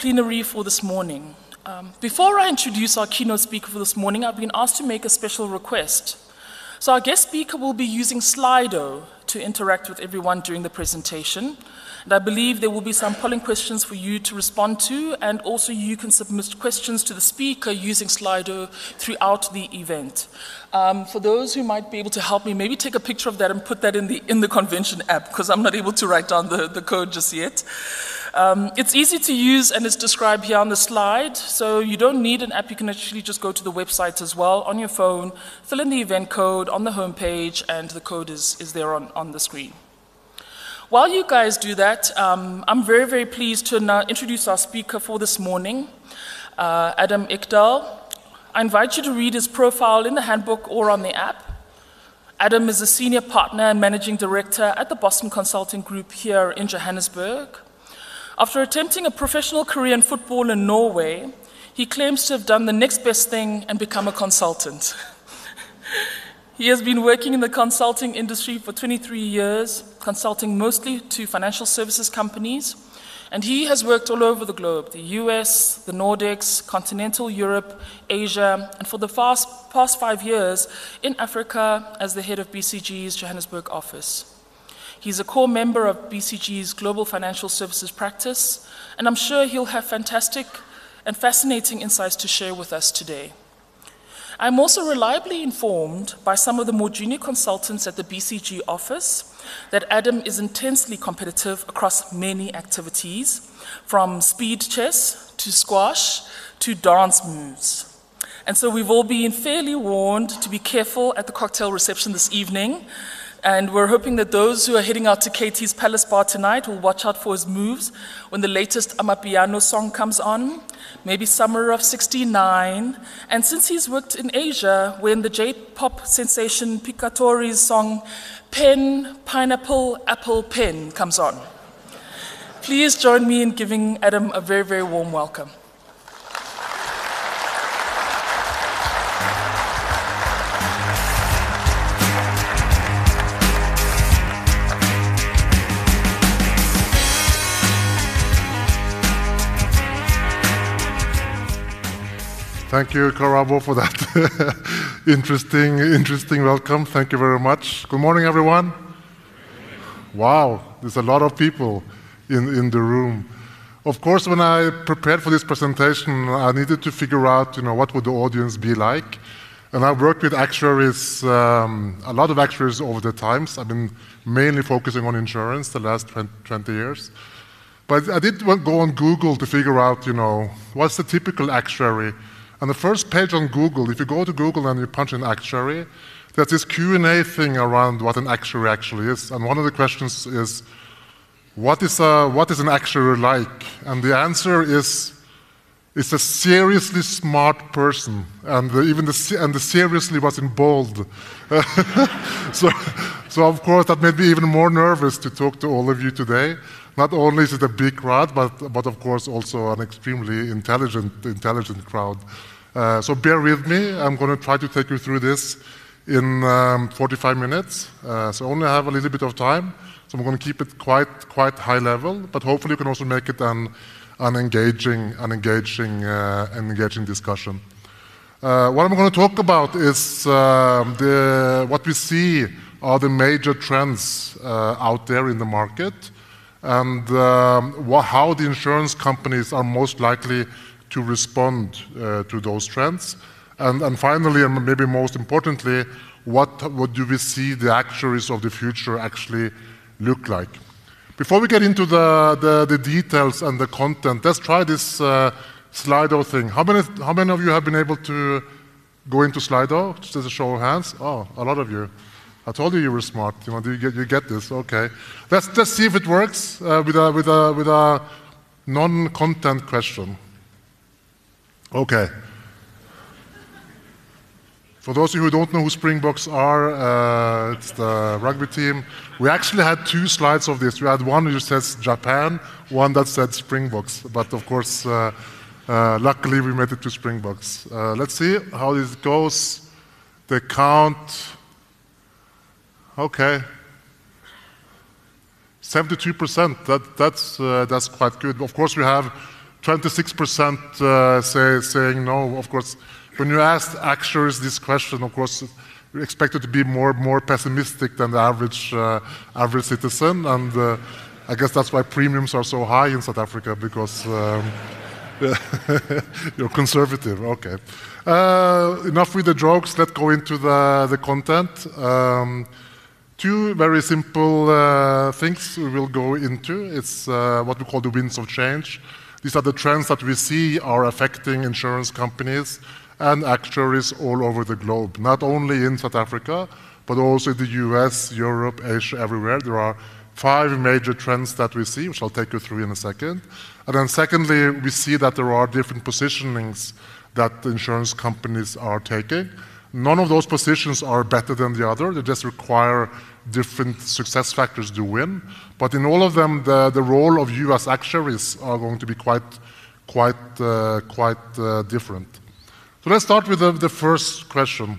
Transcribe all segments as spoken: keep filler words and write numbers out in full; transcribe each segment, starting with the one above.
Plenary for this morning. Um, before I introduce our keynote speaker for this morning, I've been asked to make a special request. So our guest speaker will be using Slido to interact with everyone during the presentation. And I believe there will be some polling questions for you to respond to, and also you can submit questions to the speaker using Slido throughout the event. Um, for those who might be able to help me, maybe take a picture of that and put that in the, in the convention app, because I'm not able to write down the, the code just yet. Um, it's easy to use and it's described here on the slide, so you don't need an app. You can actually just go to the website as well on your phone, fill in the event code on the home page, and the code is, is there on, on the screen. While you guys do that, um, I'm very, very pleased to now introduce our speaker for this morning, uh, Adam Ekdahl. I invite you to read his profile in the handbook or on the app. Adam is a senior partner and managing director at the Boston Consulting Group here in Johannesburg. After attempting a professional career in football in Norway, he claims to have done the next best thing and become a consultant. He has been working in the consulting industry for twenty-three years, consulting mostly to financial services companies, and he has worked all over the globe, the U S, the Nordics, continental Europe, Asia, and for the past, past five years in Africa as the head of B C G's Johannesburg office. He's a core member of B C G's Global Financial Services practice, and I'm sure he'll have fantastic and fascinating insights to share with us today. I'm also reliably informed by some of the more junior consultants at the B C G office that Adam is intensely competitive across many activities, from speed chess to squash to dance moves. And so we've all been fairly warned to be careful at the cocktail reception this evening. And we're hoping that those who are heading out to K T's Palace Bar tonight will watch out for his moves when the latest Amapiano song comes on, maybe Summer of sixty-nine. And since he's worked in Asia, when the J-pop sensation Pikatori's song Pen, Pineapple, Apple, Pen comes on. Please join me in giving Adam a very, very warm welcome. Thank you, Karabo, for that interesting, interesting welcome. Thank you very much. Good morning, everyone. Wow, there's a lot of people in, in the room. Of course, when I prepared for this presentation, I needed to figure out, you know, what would the audience be like. And I've worked with actuaries, um, a lot of actuaries over the times. I've been mainly focusing on insurance the last twenty years. But I did go on Google to figure out, you know, what's the typical actuary. On the first page on Google, if you go to Google and you punch in actuary, there's this Q and A thing around what an actuary actually is. And one of the questions is, what is, a, what is an actuary like? And the answer is, it's a seriously smart person. And the, even the, and the seriously was in bold. so, so of course, that made me even more nervous to talk to all of you today. Not only is it a big crowd, but, but of course also an extremely intelligent, intelligent crowd. Uh, so bear with me. I'm going to try to take you through this in um, forty-five minutes. Uh, so I only have a little bit of time. So I'm going to keep it quite, quite high level, but hopefully you can also make it an, an engaging, an engaging, uh, an engaging discussion. Uh, what I'm going to talk about is uh, the, what we see are the major trends uh, out there in the market, and um, how the insurance companies are most likely to respond uh, to those trends. And, and finally, and maybe most importantly, what, what do we see the actuaries of the future actually look like? Before we get into the, the, the details and the content, let's try this uh, Slido thing. How many, how many of you have been able to go into Slido? Just as a show of hands. Oh, a lot of you. I told you you were smart. You know, you get, you get this. Okay. Let's just see if it works uh, with a with a with a non-content question. Okay. For those of you who don't know who Springboks are, uh, it's the rugby team. We actually had two slides of this. We had one which says Japan, one that said Springboks. But of course, uh, uh, luckily we made it to Springboks. Uh, let's see how this goes. The count. Okay. seventy-two percent, that, that's, uh, that's quite good. Of course, we have twenty-six percent uh, say, saying no. Of course, when you ask actuaries this question, of course, you're expected to be more more pessimistic than the average uh, average citizen, and uh, I guess that's why premiums are so high in South Africa, because um, you're conservative. Okay. Uh, enough with the jokes. Let's go into the the content. Um, Two very simple uh, things we will go into. It's uh, what we call the winds of change. These are the trends that we see are affecting insurance companies and actuaries all over the globe, not only in South Africa, but also in the U S, Europe, Asia, everywhere. There are five major trends that we see, which I'll take you through in a second. And then secondly, we see that there are different positionings that the insurance companies are taking. None of those positions are better than the other. They just require different success factors to win. But in all of them, the, the role of you as actuaries are going to be quite, quite, uh, quite uh, different. So let's start with the, the first question.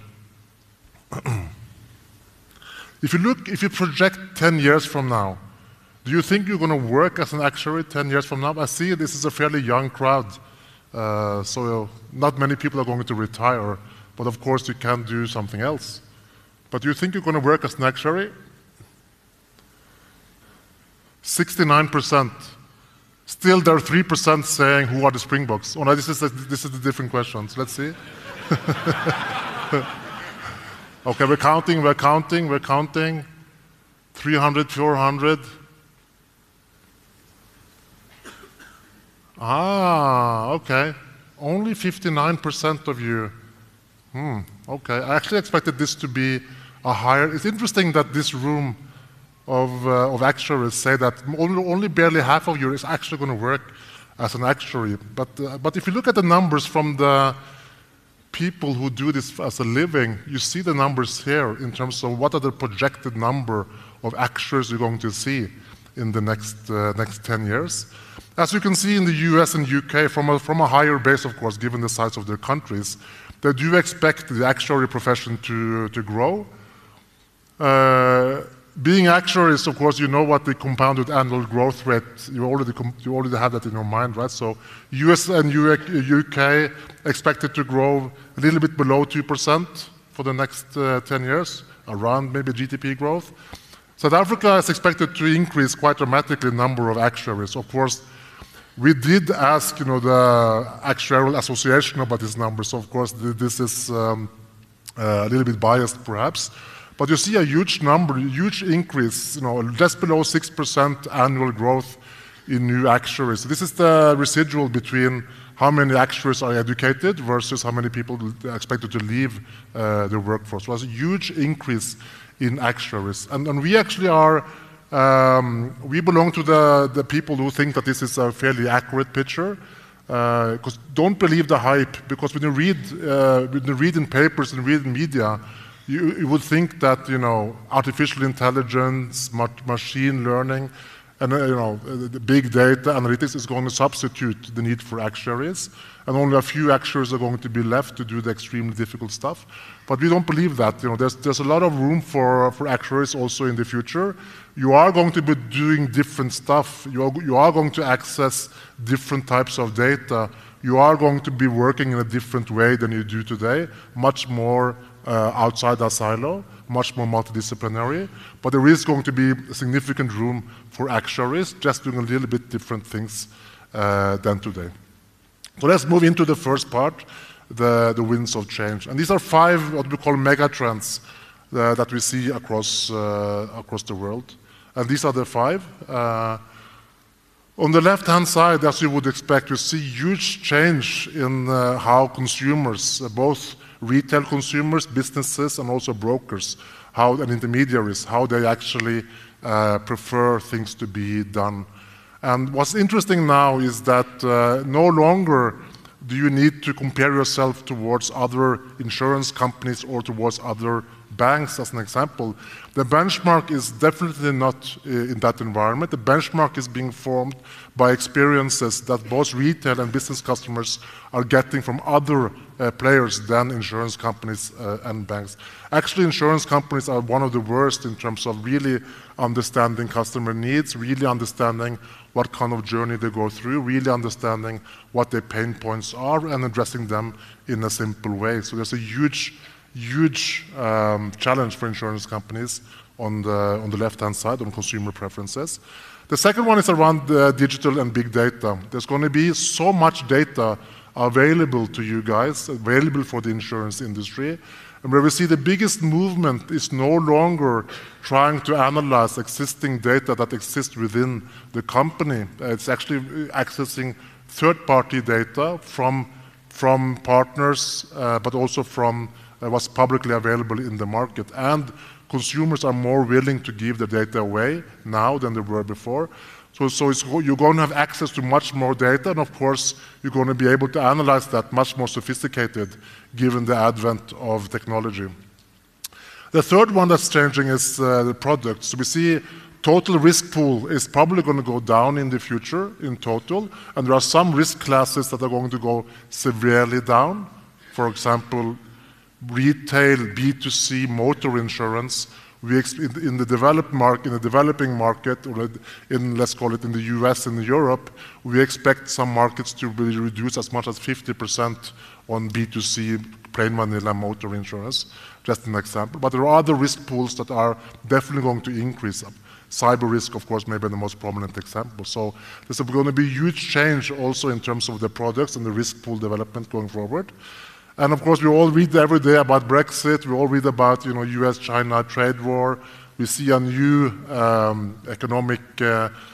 If you look, if you project ten years from now, do you think you're going to work as an actuary ten years from now? I see this is a fairly young crowd, uh, so not many people are going to retire. But of course, you can do something else. But do you think you're going to work as an actuary? sixty-nine percent. Still, there are three percent saying, who are the Springboks? Oh, no, this is, a, this is the different questions. Let's see. Okay, we're counting, we're counting, we're counting. three hundred, four hundred. Ah, okay. Only fifty-nine percent of you. Hmm, okay, I actually expected this to be a higher. It's interesting that this room of, uh, of actuaries say that only, only barely half of you is actually going to work as an actuary. But, uh, but if you look at the numbers from the people who do this as a living, you see the numbers here in terms of what are the projected number of actuaries you're going to see in the next, uh, next ten years. As you can see in the U S and U K, from a, from a higher base, of course, given the size of their countries, they do expect the actuary profession to, to grow. Uh, being actuaries, of course, you know what the compounded annual growth rate, you already, you already have that in your mind, right? So U S and U K expected to grow a little bit below two percent for the next uh, ten years, around maybe G D P growth. South Africa is expected to increase quite dramatically the number of actuaries. Of course, we did ask, you know, the Actuarial Association about these numbers. So of course, this is um, uh, a little bit biased, perhaps. But you see a huge number, a huge increase, you know, just below six percent annual growth in new actuaries. So this is the residual between how many actuaries are educated versus how many people are expected to leave uh, the workforce. So it's a huge increase in actuaries. And, and we actually are Um, we belong to the, the people who think that this is a fairly accurate picture. Because uh, don't believe the hype, because when you read, uh, when you read in papers and read in media, you, you would think that, you know, artificial intelligence, ma machine learning, and uh, you know, the big data analytics is going to substitute the need for actuaries, and only a few actuaries are going to be left to do the extremely difficult stuff. But we don't believe that. You know, there's, there's a lot of room for, for actuaries also in the future. You are going to be doing different stuff. You are, you are going to access different types of data. You are going to be working in a different way than you do today, much more uh, outside our silo, much more multidisciplinary. But there is going to be a significant room for actuaries, just doing a little bit different things uh, than today. So let's move into the first part, the, the winds of change. And these are five what we call mega trends uh, that we see across, uh, across the world. And these are the five. Uh, on the left-hand side, as you would expect, you see huge change in uh, how consumers, uh, both retail consumers, businesses, and also brokers, how, and intermediaries, how they actually uh, prefer things to be done. And what's interesting now is that uh, no longer do you need to compare yourself towards other insurance companies or towards other banks as an example, the benchmark is definitely not uh, in that environment. The benchmark is being formed by experiences that both retail and business customers are getting from other uh, players than insurance companies uh, and banks. Actually, insurance companies are one of the worst in terms of really understanding customer needs, really understanding what kind of journey they go through, really understanding what their pain points are and addressing them in a simple way. So there's a huge huge um, challenge for insurance companies on the, on the left-hand side, on consumer preferences. The second one is around uh, digital and big data. There's going to be so much data available to you guys, available for the insurance industry, and where we see the biggest movement is no longer trying to analyze existing data that exists within the company. It's actually accessing third-party data from, from partners, uh, but also from Uh, what's publicly available in the market. And consumers are more willing to give the data away now than they were before. So, so it's, you're going to have access to much more data, and of course, you're going to be able to analyze that much more sophisticated given the advent of technology. The third one that's changing is uh, the products. So we see total risk pool is probably going to go down in the future in total, and there are some risk classes that are going to go severely down. For example, retail B two C motor insurance. We in the developed market, in the developing market, or in, let's call it in the U S and Europe, we expect some markets to be reduced as much as fifty percent on B two C plain vanilla motor insurance, just an example. But there are other risk pools that are definitely going to increase. Cyber risk, of course, may be the most prominent example. So there's going to be huge change also in terms of the products and the risk pool development going forward. And of course, we all read every day about Brexit. We all read about, you know, U S China trade war. We see a new um, economic uh,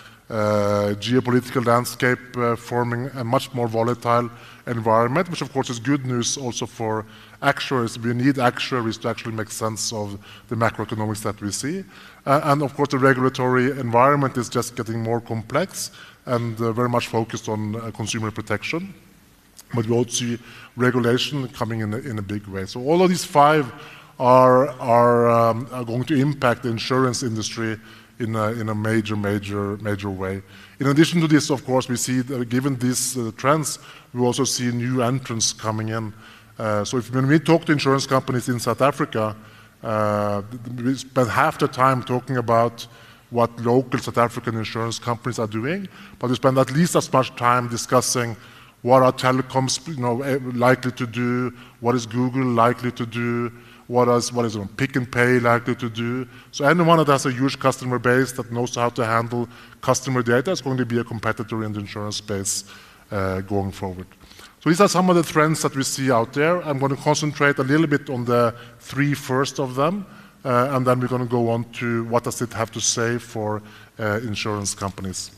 uh, geopolitical landscape uh, forming a much more volatile environment, which of course is good news also for actuaries. We need actuaries to actually make sense of the macroeconomics that we see. Uh, and of course, the regulatory environment is just getting more complex and uh, very much focused on uh, consumer protection. But we also see regulation coming in a, in a big way. So all of these five are, are, um, are going to impact the insurance industry in a, in a major, major, major way. In addition to this, of course, we see, that given these uh, trends, we also see new entrants coming in. Uh, so if, when we talk to insurance companies in South Africa, uh, we spend half the time talking about what local South African insurance companies are doing, but we spend at least as much time discussing what are telecoms, you know, likely to do? What is Google likely to do? What is, what is you know, Pick and Pay likely to do? So anyone that has a huge customer base that knows how to handle customer data is going to be a competitor in the insurance space uh, going forward. So these are some of the trends that we see out there. I'm going to concentrate a little bit on the three first of them, uh, and then we're going to go on to what does it have to say for uh, insurance companies.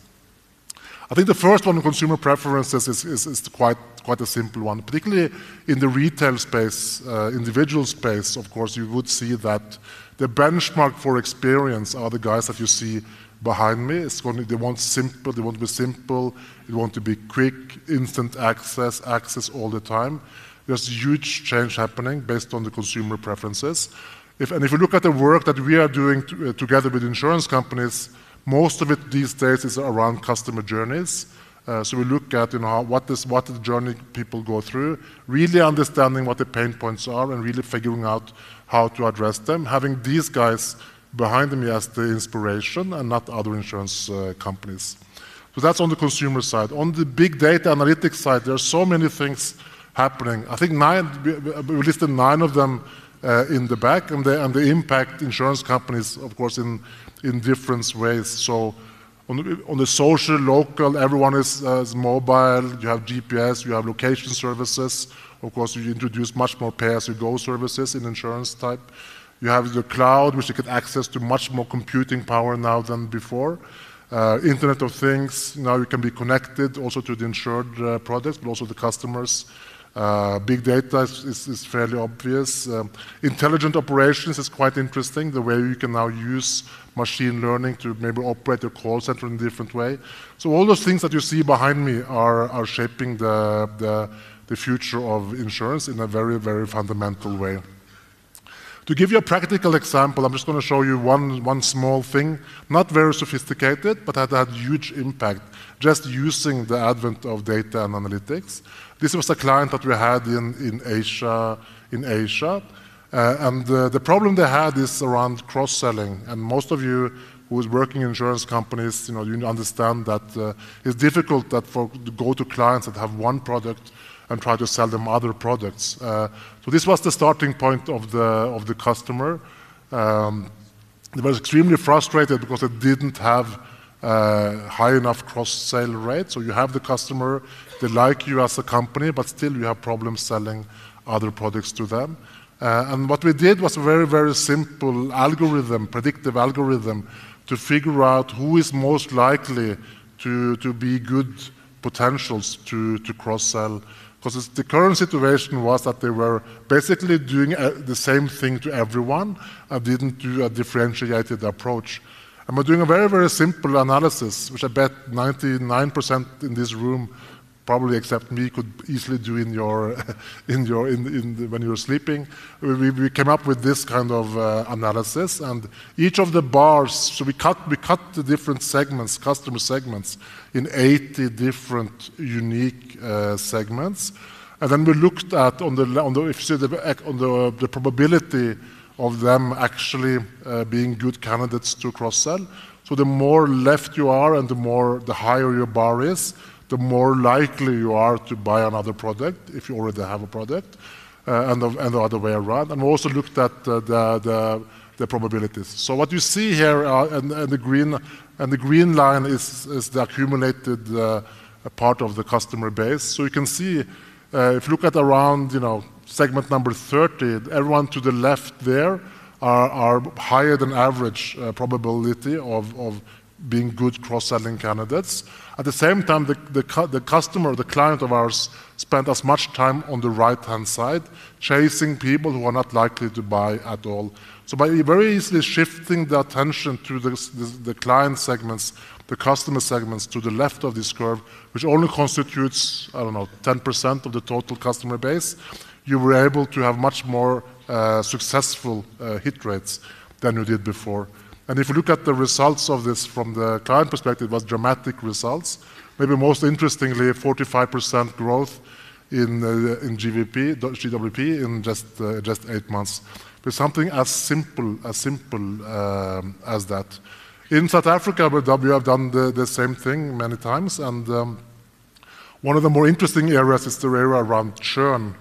I think the first one, consumer preferences, is, is, is quite, quite a simple one. Particularly in the retail space, uh, individual space, of course, you would see that the benchmark for experience are the guys that you see behind me. It's going to, they want simple, they want to be simple, they want to be quick, instant access, access all the time. There's huge change happening based on the consumer preferences. If, and if you look at the work that we are doing to, uh, together with insurance companies, most of it these days is around customer journeys. Uh, so we look at, you know, what is what the journey people go through, really understanding what the pain points are and really figuring out how to address them, having these guys behind me as the inspiration and not other insurance uh, companies. So that's on the consumer side. On the big data analytics side, there are so many things happening. I think nine, we listed nine of them uh, in the back, and they, and they impact insurance companies, of course, in in different ways. So on the, on the social, local, everyone is, uh, is mobile, you have G P S, you have location services. Of course, you introduce much more pay-as-you-go services in insurance type. You have the cloud, which you get access to much more computing power now than before. Uh, Internet of Things, now you can be connected also to the insured uh, products, but also the customers. Uh, big data is, is, is fairly obvious. Um, intelligent operations is quite interesting, the way you can now use machine learning to maybe operate your call center in a different way. So all those things that you see behind me are, are shaping the, the, the future of insurance in a very, very fundamental way. To give you a practical example, I'm just going to show you one, one small thing, not very sophisticated, but had had huge impact just using the advent of data and analytics. This was a client that we had in, in Asia, in Asia. Uh, and uh, the problem they had is around cross-selling. And most of you who is working in insurance companies, you know, you understand that uh, it's difficult that for to go to clients that have one product and try to sell them other products. Uh, so this was the starting point of the of the customer. Um, they were extremely frustrated because they didn't have uh, high enough cross-sale rate. So you have the customer, they like you as a company, but still you have problems selling other products to them. Uh, and what we did was a very, very simple algorithm, predictive algorithm, to figure out who is most likely to, to be good potentials to, to cross-sell. Because the current situation was that they were basically doing uh, the same thing to everyone and didn't do a differentiated approach. And we're doing a very, very simple analysis, which I bet ninety-nine percent in this room, probably except me, could easily do in your, in your, in, in the, when you're sleeping. We, we came up with this kind of uh, analysis, and each of the bars. So we cut, we cut the different segments, customer segments, in eighty different unique uh, segments, and then we looked at on the on the if you see the on the, the probability of them actually uh, being good candidates to cross-sell. So the more left you are, and the more the higher your bar is, the more likely you are to buy another product if you already have a product, uh, and, the, and the other way around. And we also looked at uh, the, the, the probabilities. So what you see here, uh, and, and, the green, and the green line is, is the accumulated uh, part of the customer base. So you can see, uh, if you look at around, you know, segment number thirty, everyone to the left there are, are higher than average uh, probability of, of being good cross-selling candidates. At the same time, the, the, the customer, the client of ours, spent as much time on the right-hand side, chasing people who are not likely to buy at all. So by very easily shifting the attention to the, the, the client segments, the customer segments to the left of this curve, which only constitutes, I don't know, ten percent of the total customer base, you were able to have much more uh, successful uh, hit rates than you did before. And if you look at the results of this from the client perspective, it was dramatic results. Maybe most interestingly, forty-five percent growth in, uh, in G V P, G W P in just, uh, just eight months. With something as simple, as simple um, as that. In South Africa, we have done the, the same thing many times, and um, one of the more interesting areas is the area around churn.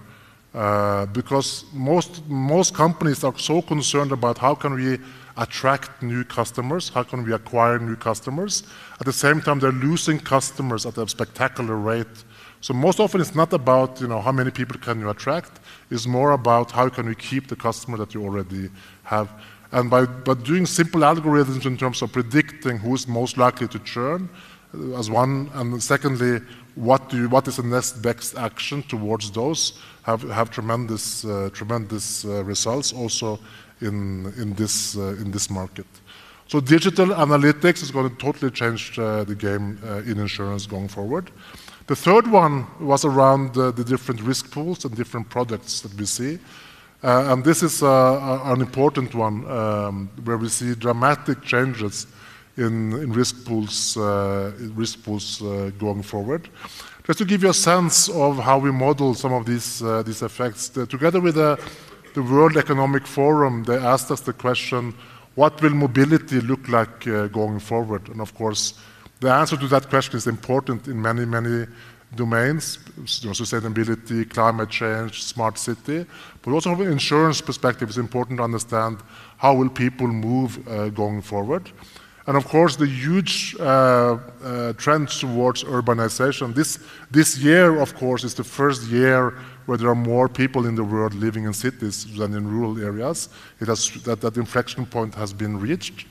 Uh, because most, most companies are so concerned about how can we attract new customers, how can we acquire new customers. At the same time, they're losing customers at a spectacular rate. So most often it's not about, you know, how many people can you attract, it's more about how can we keep the customer that you already have. And by, by doing simple algorithms in terms of predicting who's most likely to churn, uh, as one, and secondly, what, do you, what is the next best action towards those, have, have tremendous, uh, tremendous uh, results also in, in, this, uh, in this market. So digital analytics is going to totally change uh, the game uh, in insurance going forward. The third one was around uh, the different risk pools and different products that we see. Uh, and this is uh, an important one um, where we see dramatic changes in, in risk pools, uh, risk pools uh, going forward. Just to give you a sense of how we model some of these, uh, these effects, the, together with the, the World Economic Forum, they asked us the question, what will mobility look like uh, going forward? And of course, the answer to that question is important in many, many domains, you know, sustainability, climate change, smart city, but also from an insurance perspective, it's important to understand how will people move uh, going forward. And of course, the huge uh, uh, trend towards urbanization. This, this year, of course, is the first year where there are more people in the world living in cities than in rural areas. It has, that, that inflection point has been reached.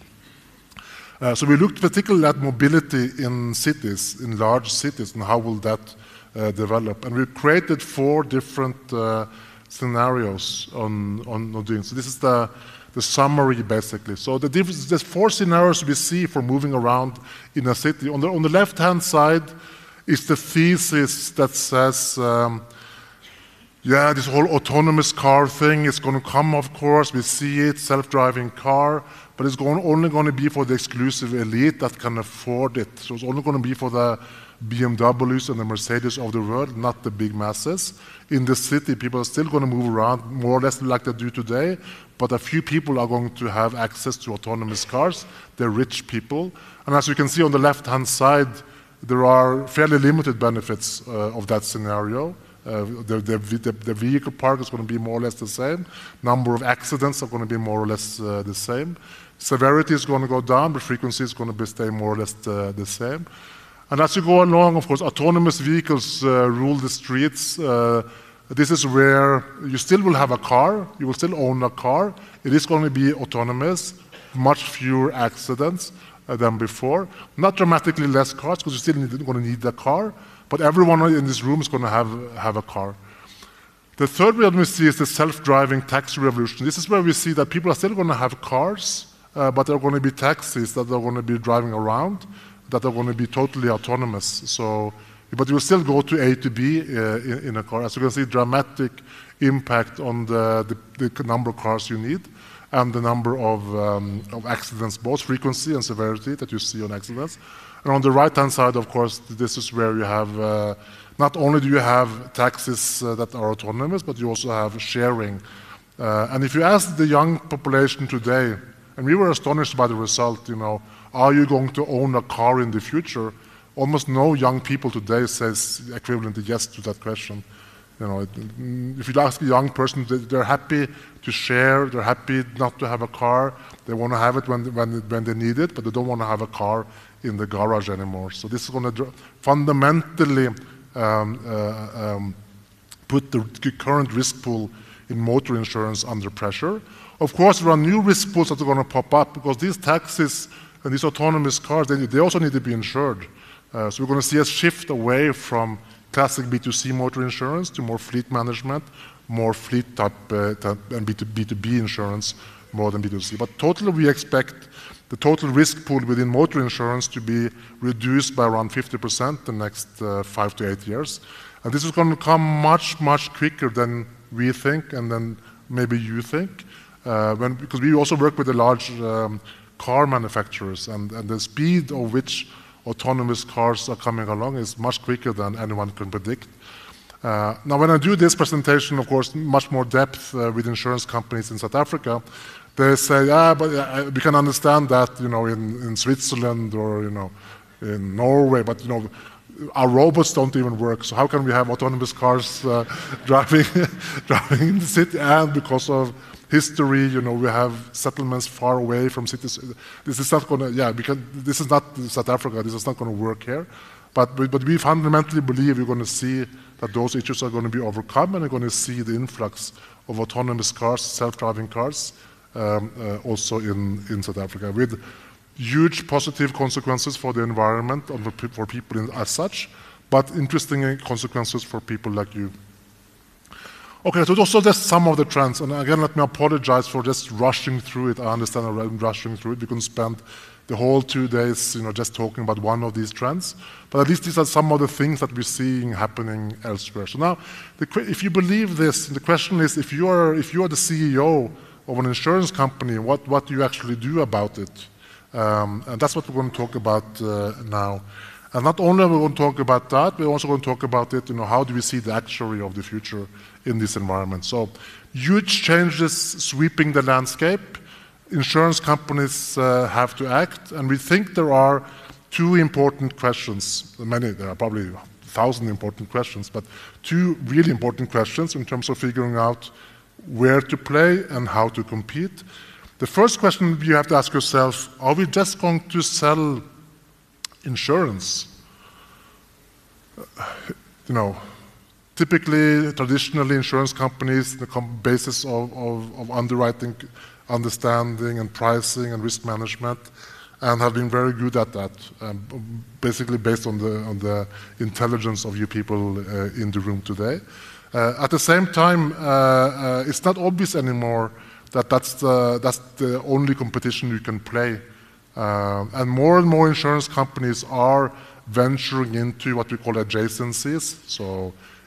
Uh, so we looked particularly at mobility in cities, in large cities, and how will that uh, develop. And we created four different uh, scenarios on, on, on doing. So this is the, the summary, basically. So the difference, there's four scenarios we see for moving around in a city. On the, on the left-hand side is the thesis that says um, Yeah, this whole autonomous car thing is going to come, of course. We see it, self-driving car, but it's going, only going to be for the exclusive elite that can afford it. So it's only going to be for the B M Ws and the Mercedes of the world, not the big masses. In the city, people are still going to move around more or less like they do today, but a few people are going to have access to autonomous cars. They're rich people. And as you can see on the left-hand side, there are fairly limited benefits uh, of that scenario. Uh, the, the, the, the vehicle park is going to be more or less the same. Number of accidents are going to be more or less uh, the same. Severity is going to go down, but frequency is going to be stay more or less uh, the same. And as you go along, of course, autonomous vehicles uh, rule the streets. Uh, this is where you still will have a car, you will still own a car. It is going to be autonomous, much fewer accidents uh, than before. Not dramatically less cars, because you still need, going to need a car, but everyone in this room is going to have, have a car. The third way we see is the self-driving taxi revolution. This is where we see that people are still going to have cars, uh, but there are going to be taxis that are going to be driving around, that are going to be totally autonomous. So, but you will still go to A to B uh, in, in a car. As you can see, dramatic impact on the, the, the number of cars you need and the number of, um, of accidents, both frequency and severity that you see on accidents. And on the right-hand side, of course, this is where you have, uh, not only do you have taxis uh, that are autonomous, but you also have sharing. Uh, and if you ask the young population today, and we were astonished by the result, you know, are you going to own a car in the future? Almost no young people today says equivalent to yes to that question. You know, if you ask a young person, they're happy to share, they're happy not to have a car, they want to have it when, when, when they need it, but they don't want to have a car in the garage anymore. So this is going to fundamentally um, uh, um, put the current risk pool in motor insurance under pressure. Of course, there are new risk pools that are going to pop up because these taxis and these autonomous cars, they, they also need to be insured. Uh, so we're going to see a shift away from classic B two C motor insurance to more fleet management, more fleet type, uh, type and B two B insurance more than B two C. But totally we expect the total risk pool within motor insurance to be reduced by around fifty percent the next uh, five to eight years. And this is going to come much, much quicker than we think and then maybe you think. Uh, when, because we also work with the large um, car manufacturers, and, and the speed of which autonomous cars are coming along is much quicker than anyone can predict. Uh, now, when I do this presentation, of course, much more depth uh, with insurance companies in South Africa, they say, ah, but uh, we can understand that, you know, in, in Switzerland or, you know, in Norway, but, you know, our robots don't even work, so how can we have autonomous cars uh, driving, driving in the city? And because of history, you know, we have settlements far away from cities. This is not going to, yeah, because this is not South Africa, this is not going to work here. But, but we fundamentally believe we're going to see that those issues are going to be overcome, and we're going to see the influx of autonomous cars, self-driving cars, um, uh, also in, in South Africa, with huge positive consequences for the environment and for, for people in, as such, but interesting consequences for people like you. Okay, so those are just some of the trends, and again, let me apologize for just rushing through it. I understand I'm rushing through it. We can spend the whole two days, you know, just talking about one of these trends, but at least these are some of the things that we're seeing happening elsewhere. So now, the, if you believe this, the question is, if you are, if you are the C E O of an insurance company, what, what do you actually do about it? Um, and that's what we're going to talk about uh, now. And not only are we going to talk about that, we're also going to talk about it, you know, how do we see the actuary of the future in this environment. So huge changes sweeping the landscape. Insurance companies uh, have to act, and we think there are two important questions. Many, there are probably a thousand important questions, but two really important questions in terms of figuring out where to play and how to compete. The first question you have to ask yourself, are we just going to sell insurance? You know, typically, traditionally, insurance companies, the basis of, of, of underwriting, understanding, and pricing and risk management, and have been very good at that, um, basically based on the, on the intelligence of you people uh, in the room today. Uh, at the same time, uh, uh, it's not obvious anymore that that's the, that's the only competition you can play. Uh, and more and more insurance companies are venturing into what we call adjacencies. So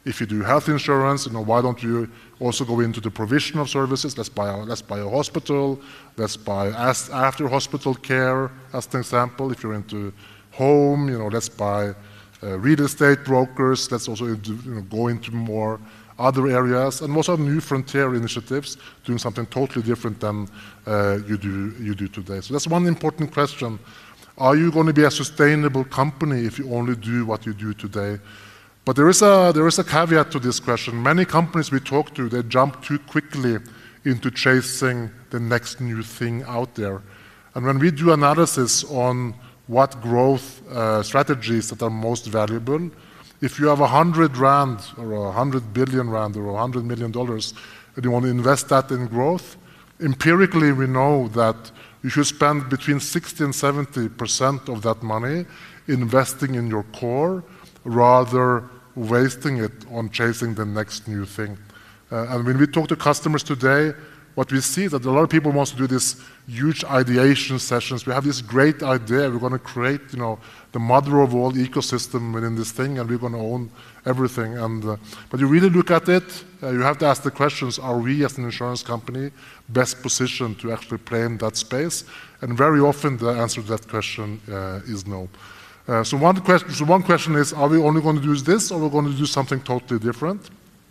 If you do health insurance, you know, why don't you also go into the provision of services? Let's buy a, let's buy a hospital, let's buy as, after hospital care, as an example. If you're into home, you know, let's buy uh, real estate brokers. Let's also you know, go into more other areas, and also new frontier initiatives, doing something totally different than uh, you do you do today. So that's one important question. Are you going to be a sustainable company if you only do what you do today? But there is a there is a caveat to this question. Many companies we talk to, they jump too quickly into chasing the next new thing out there. And when we do analysis on what growth uh, strategies that are most valuable, if you have a hundred rand or a hundred billion rand or a hundred million dollars and you want to invest that in growth, empirically we know that you should spend between sixty and seventy percent of that money investing in your core rather wasting it on chasing the next new thing. Uh, and when we talk to customers today, what we see is that a lot of people want to do this huge ideation sessions. We have this great idea. We're going to create, you know, the mother of all ecosystem within this thing, and we're going to own everything. And uh, but you really look at it, uh, you have to ask the questions: are we, as an insurance company, best positioned to actually play in that space? And very often, the answer to that question uh, is no. Uh, so one question, so one question is: are we only going to do this, or are we going to do something totally different?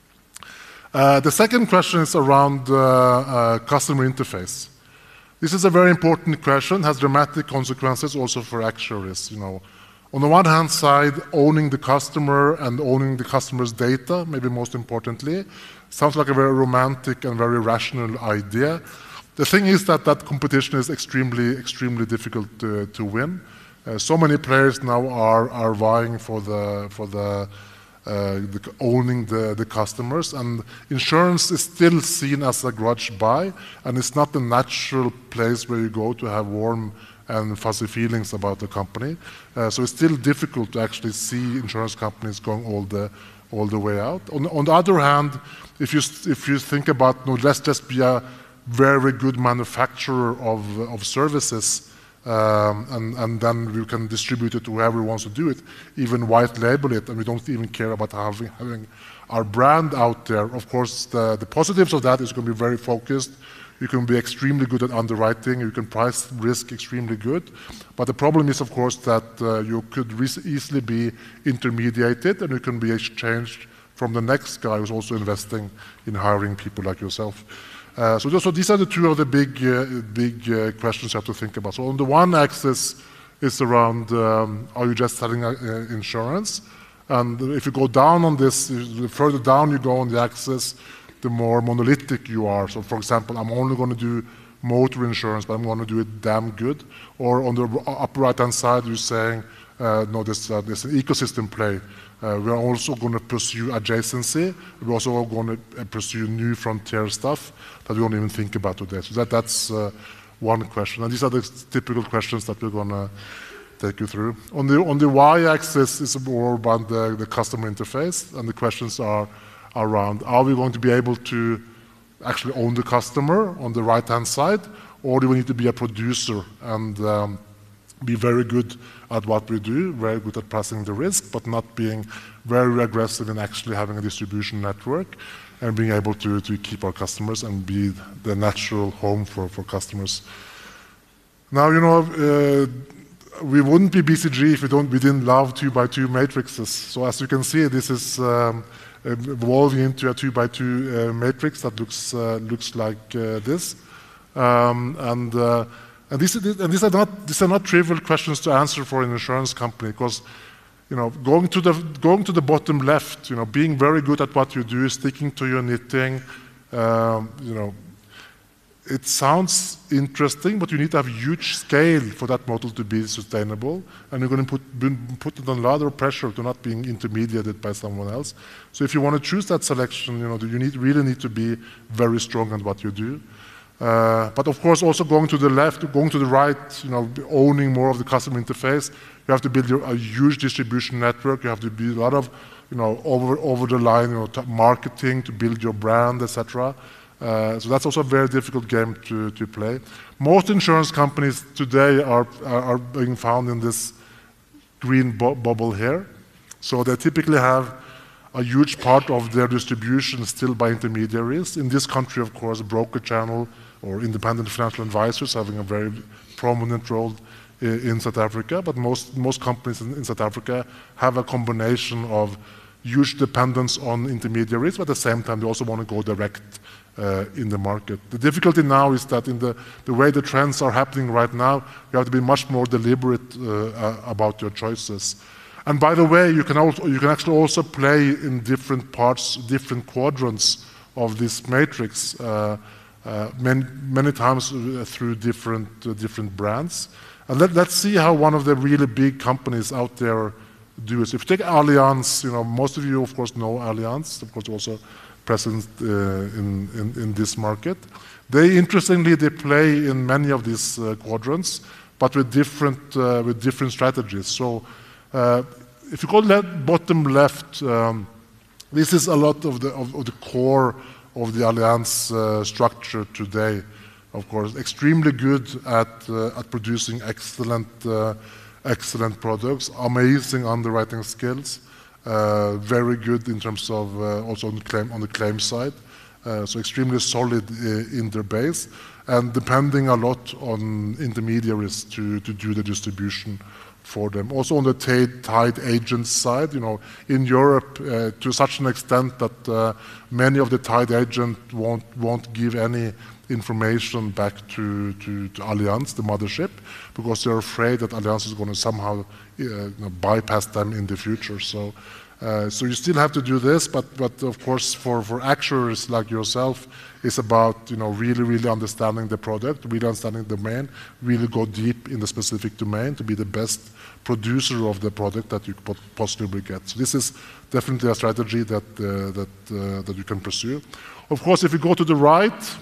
Uh, the second question is around uh, uh, customer interface. This is a very important question, has dramatic consequences also for actuaries. You know, on the one hand side, owning the customer and owning the customer's data, maybe most importantly, sounds like a very romantic and very rational idea. The thing is that that competition is extremely, extremely difficult to, to win. Uh, so many players now are, are vying for the, for the Uh, the, owning the, the customers, and insurance is still seen as a grudge buy, and it's not the natural place where you go to have warm and fuzzy feelings about the company. Uh, so it's still difficult to actually see insurance companies going all the all the way out. On, on the other hand, if you if you think about, no, let's just be a very good manufacturer of of services. Um, and, and then we can distribute it to whoever wants to do it, even white label it, and we don't even care about having, having our brand out there. Of course, the, the positives of that is going to be very focused. You can be extremely good at underwriting, you can price risk extremely good, but the problem is, of course, that uh, you could easily be intermediated and you can be exchanged from the next guy who's also investing in hiring people like yourself. Uh, so, so these are the two of the big, uh, big uh, questions you have to think about. So on the one axis is around, um, are you just selling uh, insurance? And if you go down on this, the further down you go on the axis, the more monolithic you are. So for example, I'm only going to do motor insurance, but I'm going to do it damn good. Or on the upper right-hand side, you're saying, uh, no, there's, uh, there's an ecosystem play. Uh, we're also going to pursue adjacency. We're also going to pursue new frontier stuff that we don't even think about today. So that, that's uh, one question. And these are the typical questions that we're going to take you through. On the, on the y-axis is more about the, the customer interface, and the questions are around, are we going to be able to actually own the customer on the right-hand side, or do we need to be a producer and um, be very good at what we do, very good at pricing the risk, but not being very aggressive in actually having a distribution network and being able to, to keep our customers and be the natural home for, for customers. Now, you know, uh, we wouldn't be B C G if we, don't, we didn't love two by two matrices. So as you can see, this is um, evolving into a two by two uh, matrix that looks, uh, looks like uh, this. Um, and uh, And, this, and these, are not, these are not trivial questions to answer for an insurance company, because, you know, going to the going to the bottom left, you know, being very good at what you do, sticking to your knitting, um, you know, it sounds interesting, but you need to have huge scale for that model to be sustainable, and you're going to put put it under a lot of pressure to not being intermediated by someone else. So if you want to choose that selection, you know, you need really need to be very strong at what you do. Uh, but of course, also going to the left, going to the right, you know, owning more of the customer interface, you have to build your, a huge distribution network. You have to build a lot of, you know, over over the line, you know, marketing to build your brand, et cetera. Uh, so that's also a very difficult game to to play. Most insurance companies today are are, are being found in this green bu bubble here. So they typically have a huge part of their distribution still by intermediaries. In this country, of course, broker channel or independent financial advisors having a very prominent role in South Africa, but most, most companies in, in South Africa have a combination of huge dependence on intermediaries, but at the same time they also want to go direct uh, in the market. The difficulty now is that in the, the way the trends are happening right now, you have to be much more deliberate uh, about your choices. And by the way, you can, also, you can actually also play in different parts, different quadrants of this matrix, uh, uh, many, many times through different, uh, different brands. And let, let's see how one of the really big companies out there do it. If you take Allianz, you know, most of you, of course, know Allianz, of course, also present uh, in, in, in this market. They, interestingly, they play in many of these uh, quadrants, but with different, uh, with different strategies. So uh, if you go left, bottom left, um, this is a lot of the, of, of the core of the Allianz uh, structure today. Of course, extremely good at, uh, at producing excellent uh, excellent products, amazing underwriting skills, uh, very good in terms of uh, also on the claim, on the claim side, uh, so extremely solid uh, in their base, and depending a lot on intermediaries to, to do the distribution for them. Also on the tied agent side, you know, in Europe uh, to such an extent that uh, many of the tied agents won't, won't give any information back to, to, to Allianz, the mothership, because they're afraid that Allianz is going to somehow uh, you know, bypass them in the future. So, uh, so you still have to do this, but, but of course for, for actuaries like yourself, it's about you know, really, really understanding the product, really understanding the domain, really go deep in the specific domain to be the best producer of the product that you could possibly get. So this is definitely a strategy that, uh, that, uh, that you can pursue. Of course, if you go to the right,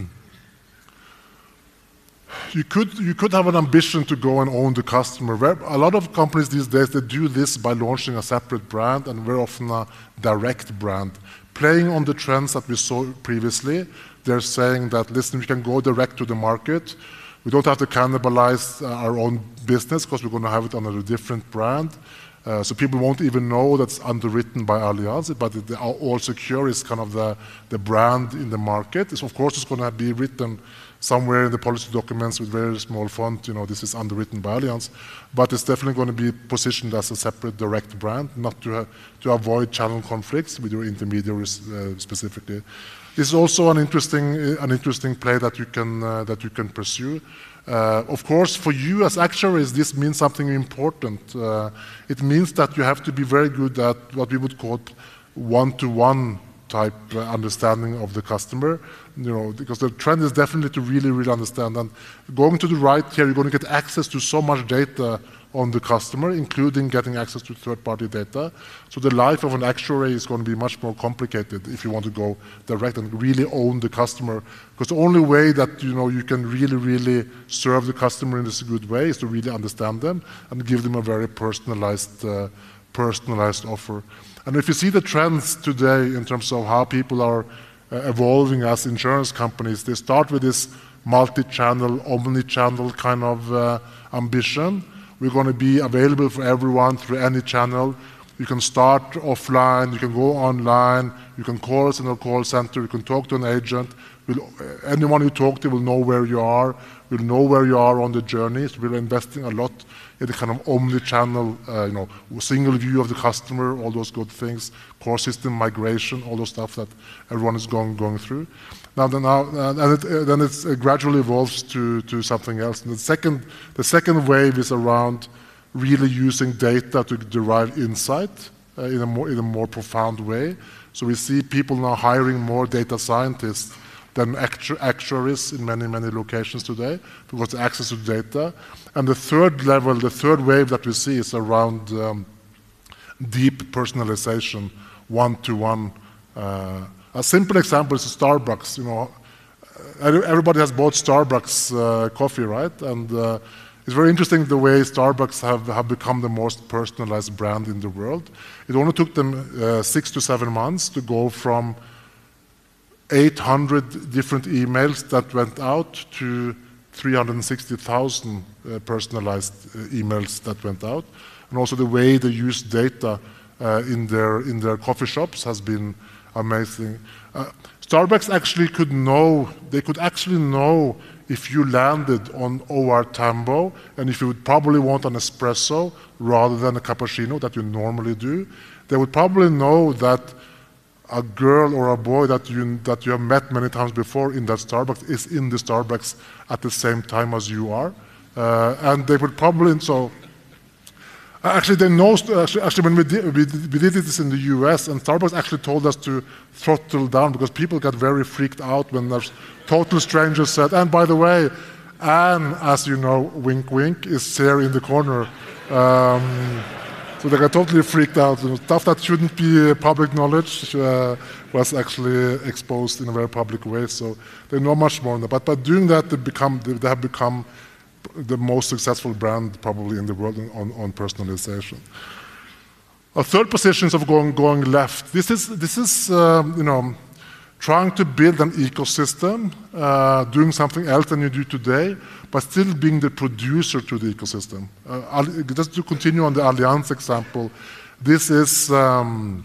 You could, you could have an ambition to go and own the customer. A lot of companies these days, they do this by launching a separate brand and very often a direct brand. Playing on the trends that we saw previously, they're saying that, listen, we can go direct to the market. We don't have to cannibalize our own business because we're going to have it under a different brand. Uh, so people won't even know that's underwritten by Allianz, but the All Secure is kind of the, the brand in the market. It's, of course, it's going to be written somewhere in the policy documents with very small font, you know, this is underwritten by Allianz, but it's definitely going to be positioned as a separate direct brand, not to, uh, to avoid channel conflicts with your intermediaries uh, specifically. This is also an interesting, an interesting play that you can, uh, that you can pursue. Uh, of course, for you as actuaries, this means something important. Uh, it means that you have to be very good at what we would call one-to-one type uh, understanding of the customer, you know, because the trend is definitely to really, really understand. And going to the right here, you're going to get access to so much data on the customer, including getting access to third-party data. So the life of an actuary is going to be much more complicated if you want to go direct and really own the customer. Because the only way that you know you can really, really serve the customer in this good way is to really understand them and give them a very personalized, uh, personalized offer. And if you see the trends today in terms of how people are uh, evolving as insurance companies, they start with this multi-channel, omni-channel kind of uh, ambition. We're going to be available for everyone through any channel. You can start offline, you can go online, you can call us in a call center, you can talk to an agent. We'll, anyone you talk to will know where you are, will know where you are on the journey. So we're investing a lot in the kind of omni-channel, uh, you know, single view of the customer, all those good things, core system migration, all those stuff that everyone is going, going through. Now, then, now uh, and it, uh, then it's, it gradually evolves to, to something else. And the second, the second wave is around really using data to derive insight uh, in, a more, in a more profound way. So we see people now hiring more data scientists than actu actuaries in many, many locations today because the access to data. And the third level, the third wave that we see is around um, deep personalization, one-to-one. Uh, a simple example is Starbucks. You know, everybody has bought Starbucks uh, coffee, right? And uh, it's very interesting the way Starbucks have, have become the most personalized brand in the world. It only took them uh, six to seven months to go from eight hundred different emails that went out to three hundred sixty thousand uh, personalized uh, emails that went out. And also the way they use data uh, in their in their coffee shops has been amazing. Uh, Starbucks actually could know, they could actually know if you landed on O R Tambo and if you would probably want an espresso rather than a cappuccino that you normally do. They would probably know that a girl or a boy that you, that you have met many times before in that Starbucks is in the Starbucks at the same time as you are. Uh, and they would probably, so, actually they know, actually, actually when we did, we, we did this in the U S, and Starbucks actually told us to throttle down because people got very freaked out when there's total strangers said, and by the way, Anne, as you know, wink wink, is there in the corner. Um, so they got totally freaked out. You know, stuff that shouldn't be public knowledge uh, was actually exposed in a very public way, so they know much more on that. But by doing that, they, become, they have become the most successful brand probably in the world on, on personalization. A third position is of going, going left. This is, this is um, you know, trying to build an ecosystem, uh, doing something else than you do today, but still being the producer to the ecosystem. Uh, just to continue on the Allianz example, this is um,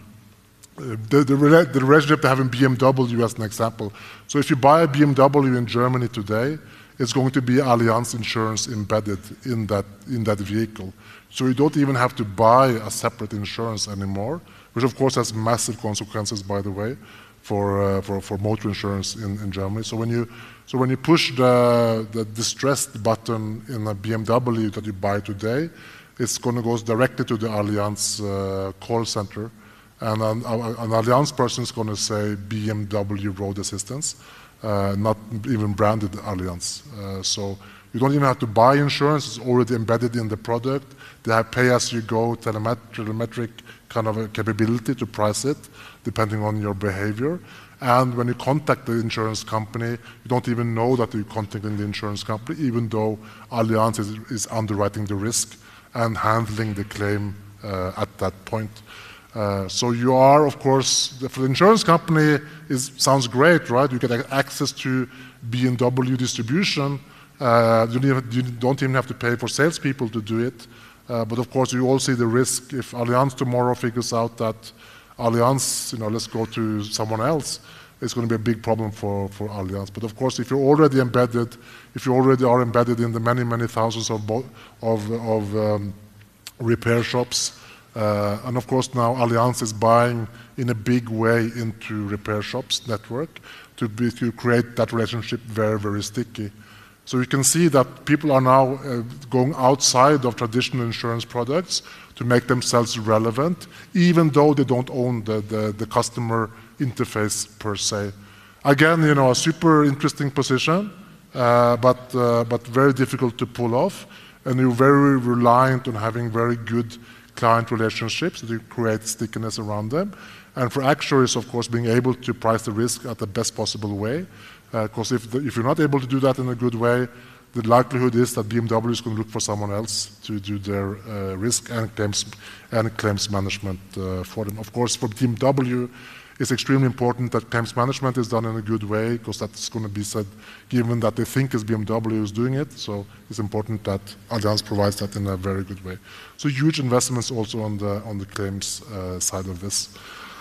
the, the, the relationship they have in B M W as an example. So if you buy a B M W in Germany today, it's going to be Allianz insurance embedded in that, in that vehicle. So you don't even have to buy a separate insurance anymore, which of course has massive consequences, by the way, for, uh, for, for motor insurance in, in Germany. So when you, so when you push the, the distressed button in a B M W that you buy today, it's going to go directly to the Allianz uh, call center, and an, an Allianz person is going to say B M W road assistance. Uh, not even branded Allianz. Uh, so you don't even have to buy insurance, it's already embedded in the product. They have pay-as-you-go telemet telemetric kind of a capability to price it, depending on your behavior. And when you contact the insurance company, you don't even know that you're contacting the insurance company, even though Allianz is, is underwriting the risk and handling the claim uh, at that point. Uh, so you are, of course, for the insurance company, it sounds great, right? You get access to B M W distribution. Uh, you, need, you don't even have to pay for salespeople to do it. Uh, but of course, you all see the risk if Allianz tomorrow figures out that Allianz, you know, let's go to someone else, it's going to be a big problem for, for Allianz. But of course, if you're already embedded, if you already are embedded in the many, many thousands of, of, of um, repair shops, Uh, and of course now Allianz is buying in a big way into repair shops network to, be, to create that relationship very, very sticky. So you can see that people are now uh, going outside of traditional insurance products to make themselves relevant, even though they don't own the, the, the customer interface per se. Again, you know, a super interesting position, uh, but, uh, but very difficult to pull off, and you're very reliant on having very good client relationships to create stickiness around them. And for actuaries, of course, being able to price the risk at the best possible way. Because uh, if, if you're not able to do that in a good way, the likelihood is that B M W is going to look for someone else to do their uh, risk and claims, and claims management uh, for them. Of course, for B M W, it's extremely important that claims management is done in a good way, because that's going to be said, given that they think it's B M W who's doing it. So it's important that Allianz provides that in a very good way. So huge investments also on the on the claims uh, side of this.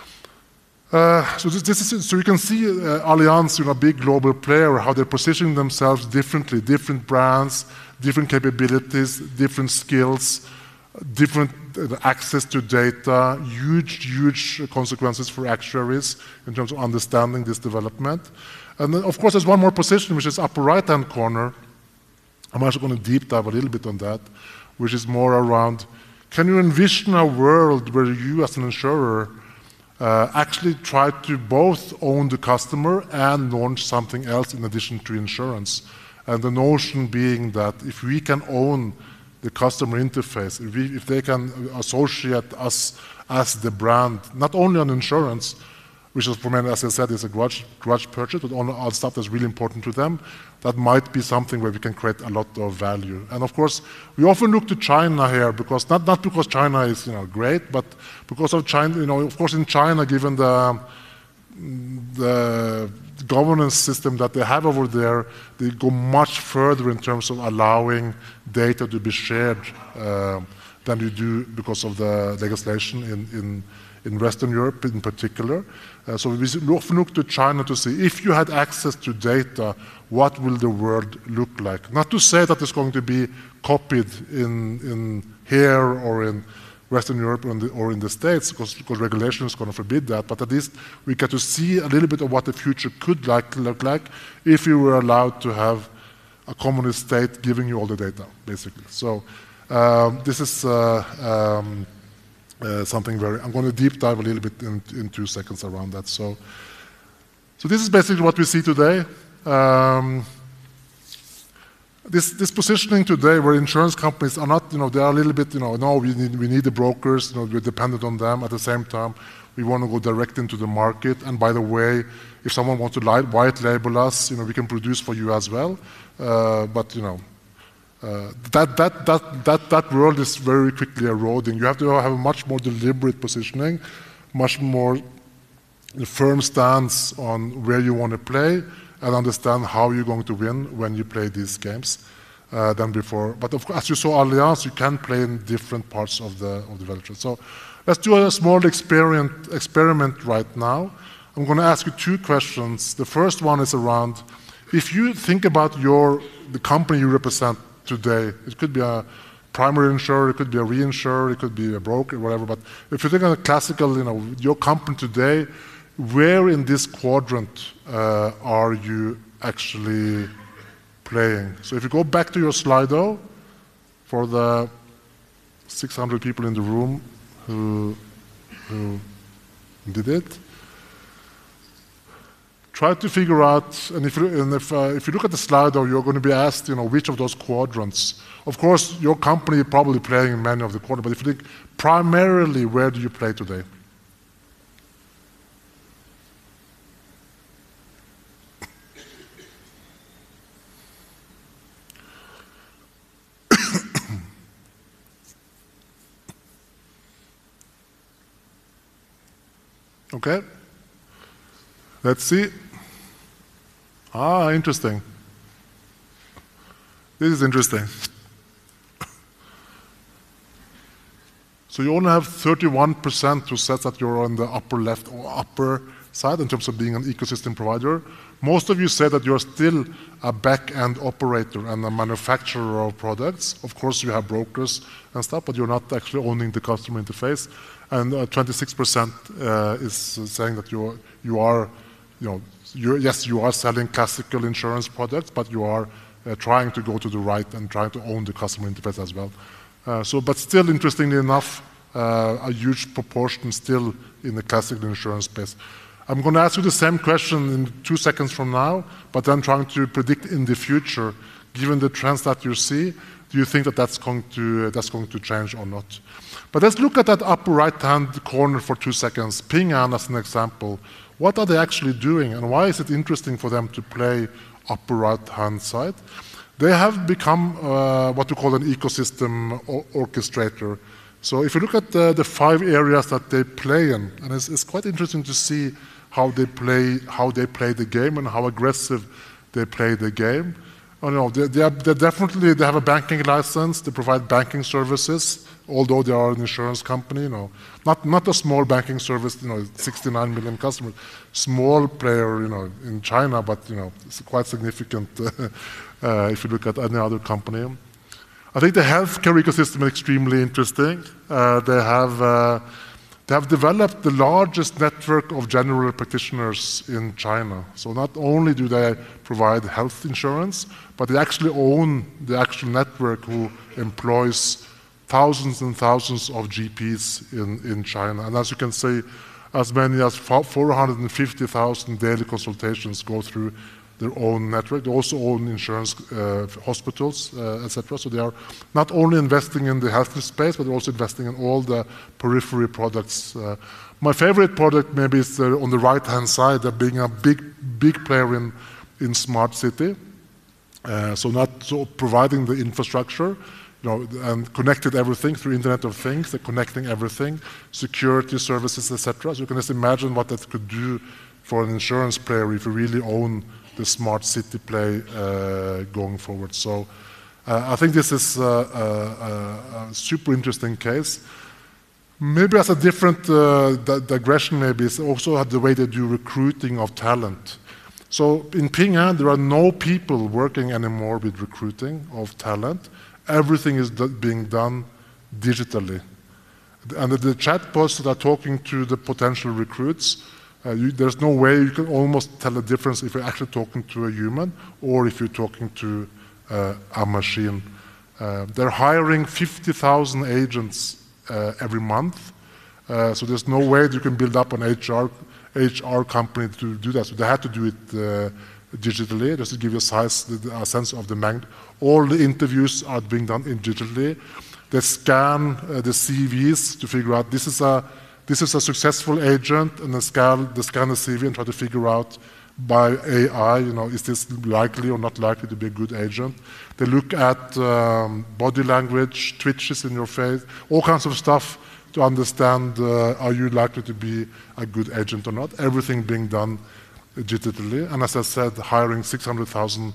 Uh, so this, this is so you can see uh, Allianz, you know, a big global player, how they're positioning themselves differently, different brands, different capabilities, different skills, different uh, access to data, huge, huge consequences for actuaries in terms of understanding this development. And then, of course, there's one more position, which is upper right-hand corner. I'm actually going to deep dive a little bit on that, which is more around, can you envision a world where you as an insurer uh, actually try to both own the customer and launch something else in addition to insurance? And the notion being that if we can own the customer interface, if, we, if they can associate us as the brand, not only on insurance, which is for many, as I said, is a grudge, grudge purchase, but on all stuff that's really important to them, that might be something where we can create a lot of value. And of course, we often look to China here, because not, not because China is, you know, great, but because of China, you know, of course in China, given the, the governance system that they have over there, they go much further in terms of allowing data to be shared uh, than you do because of the legislation in, in, in Western Europe in particular. Uh, so we often look to China to see if you had access to data, what will the world look like? Not to say that it's going to be copied in, in here or in Western Europe or in, the, or in the States, because, because regulation is going to forbid that, but at least we get to see a little bit of what the future could like, look like if you were allowed to have a communist state giving you all the data, basically. So um, this is uh, um, uh, something very, I'm going to deep dive a little bit in, in two seconds around that. So, so this is basically what we see today. Um, This, this positioning today, where insurance companies are not, you know, they are a little bit, you know, no, we need, we need the brokers, you know, we're dependent on them. At the same time, we want to go direct into the market. And by the way, if someone wants to white label us, you know, we can produce for you as well. Uh, but, you know, uh, that, that, that, that, that world is very quickly eroding. You have to have a much more deliberate positioning, much more firm stance on where you want to play, and understand how you're going to win when you play these games uh, than before. But of course, as you saw Allianz, you can play in different parts of the of the value chain. So let's do a small experiment experiment right now. I'm going to ask you two questions. The first one is around, if you think about your the company you represent today, it could be a primary insurer, it could be a reinsurer, it could be a broker, whatever. But if you think of a classical, you know, your company today, where in this quadrant uh, are you actually playing? So if you go back to your Slido, for the six hundred people in the room who, who did it, try to figure out, and if you, and if, uh, if you look at the Slido, you're going to be asked, you know, which of those quadrants. Of course, your company is probably playing in many of the quadrants, but if you think primarily, where do you play today? Okay, let's see. Ah, interesting. This is interesting. So you only have thirty-one percent who says that you're on the upper left or upper side in terms of being an ecosystem provider. Most of you say that you're still a back-end operator and a manufacturer of products. Of course, you have brokers and stuff, but you're not actually owning the customer interface. And uh, twenty-six percent uh, is saying that you you are, you know, you're, yes, you are selling classical insurance products, but you are uh, trying to go to the right and trying to own the customer interface as well. Uh, so, but still, interestingly enough, uh, a huge proportion still in the classical insurance space. I'm going to ask you the same question in two seconds from now, but then trying to predict in the future, given the trends that you see, do you think that that's going to, uh, that's going to change or not? But let's look at that upper right-hand corner for two seconds. Ping An as an example. What are they actually doing, and why is it interesting for them to play upper right-hand side? They have become uh, what we call an ecosystem orchestrator. So if you look at the, the five areas that they play in, and it's, it's quite interesting to see how they play, how they play the game and how aggressive they play the game. Oh, no, they, they, are, they definitely they have a banking license. They provide banking services, although they are an insurance company. You know, not not a small banking service. You know, sixty-nine million customers, small player. You know, in China, but you know, it's quite significant uh, if you look at any other company. I think the healthcare ecosystem is extremely interesting. Uh, they have uh, they have developed the largest network of general practitioners in China. So not only do they provide health insurance, but they actually own the actual network who employs thousands and thousands of G Ps in, in China. And as you can see, as many as four hundred fifty thousand daily consultations go through their own network. They also own insurance, uh, hospitals, uh, et cetera. So they are not only investing in the health space, but they're also investing in all the periphery products. Uh, my favorite product maybe is uh, on the right-hand side, they're being a big, big player in, in smart city. Uh, so not so providing the infrastructure, you know, and connected everything through Internet of Things, they're connecting everything, security services, et cetera. So you can just imagine what that could do for an insurance player if you really own the smart city play uh, going forward. So Uh, I think this is uh, a, a, a super interesting case. Maybe as a different uh, di digression, maybe is also the way they do recruiting of talent. So in Ping An, there are no people working anymore with recruiting of talent. Everything is do being done digitally. And the, the chatbots that are talking to the potential recruits, uh, you, there's no way you can almost tell the difference if you're actually talking to a human or if you're talking to uh, a machine. Uh, they're hiring fifty thousand agents uh, every month. Uh, so there's no way you can build up an H R, H R company to do that. So they had to do it uh, digitally, just to give you a, size, a sense of the magnitude. All the interviews are being done in digitally. They scan uh, the C Vs to figure out this is a this is a successful agent, and they scan, they scan the C V and try to figure out by A I, you know, is this likely or not likely to be a good agent? They look at um, body language, twitches in your face, all kinds of stuff to understand uh, are you likely to be a good agent or not. Everything being done digitally, and as I said, hiring six hundred thousand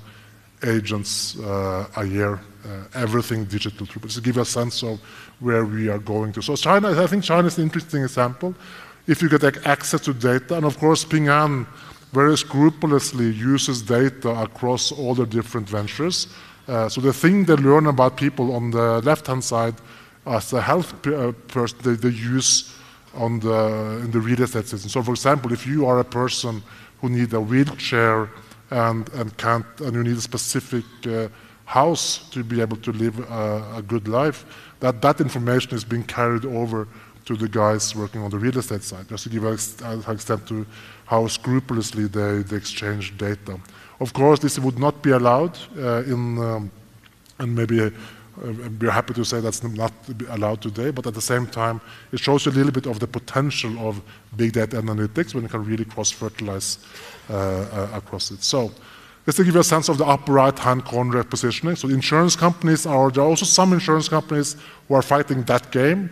agents uh, a year, uh, everything digital, to give you a sense of where we are going to. So China, I think China is an interesting example. If you get access to data, and of course Ping An very scrupulously uses data across all the different ventures. Uh, so the thing they learn about people on the left-hand side as a health uh, person, they, they use on the, in the real estate system. So for example, if you are a person who needs a wheelchair and, and can't, and you need a specific uh, house to be able to live a, a good life, that, that information is being carried over to the guys working on the real estate side, just to give an extent to how scrupulously they, they exchange data. Of course, this would not be allowed uh, in, um, and maybe uh, we're happy to say that's not allowed today, but at the same time, it shows you a little bit of the potential of big data analytics when you can really cross-fertilize uh, uh, across it. So, just to give you a sense of the upper right-hand corner positioning. So insurance companies are, there are also some insurance companies who are fighting that game.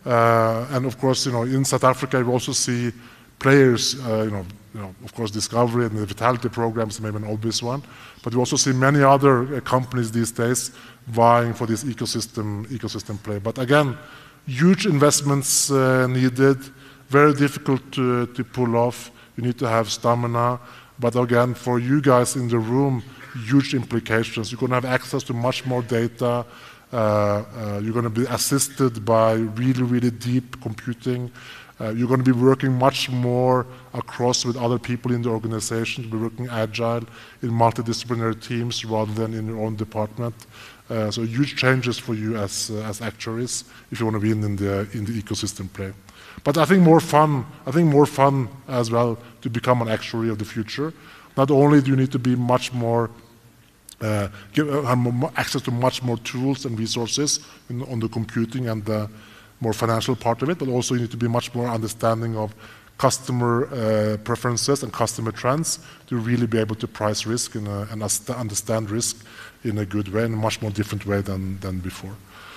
Uh, and of course, you know, in South Africa, you also see players, uh, you, know, you know, of course, Discovery and the Vitality programs, maybe an obvious one. But you also see many other uh, companies these days vying for this ecosystem, ecosystem play. But again, huge investments uh, needed, very difficult to, to pull off. You need to have stamina. But again, for you guys in the room, huge implications. You're going to have access to much more data. Uh, uh, you're going to be assisted by really, really deep computing. Uh, you're going to be working much more across with other people in the organization. You'll be working agile in multidisciplinary teams rather than in your own department. Uh, so huge changes for you as, uh, as actuaries if you want to win in the, in the ecosystem play. But I think more fun, I think more fun as well to become an actuary of the future. Not only do you need to be much more Uh, give, uh, have more access to much more tools and resources in, on the computing and the more financial part of it, but also you need to be much more understanding of customer uh, preferences and customer trends to really be able to price risk in a, and understand risk in a good way, in a much more different way than, than before.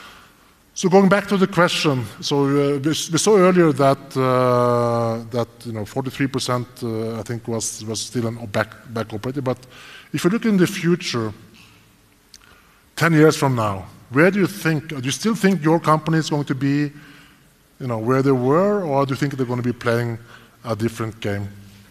So going back to the question, so uh, we, we saw earlier that uh, that you know forty-three percent uh, I think was was still an back back operator, but if you look in the future, ten years from now, where do you think, do you still think your company is going to be, you know, where they were, or do you think they're going to be playing a different game?